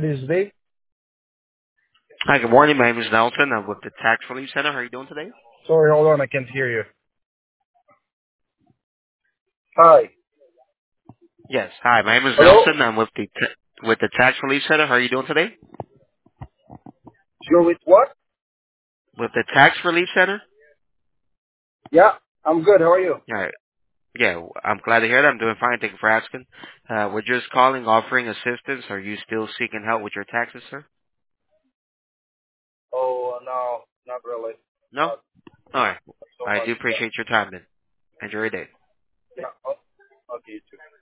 this is Dave. Hi, good morning. My name is Nelson. I'm with the Tax Relief Center. How are you doing today? Sorry, hold on, I can't hear you. Hi. Yes. Hi, my name is Hello? Nelson. I'm with the Tax Relief Center. How are you doing today? You're with what? With the Tax Relief Center? Yeah, I'm good. How are you? All right. Yeah, I'm glad to hear that. I'm doing fine. Thank you for asking. We're just calling, offering assistance. Are you still seeking help with your taxes, sir? Oh, no, not really. No? Not, All right. so I much. do Yeah. appreciate your time then. Enjoy your day. Yeah. Okay, you too.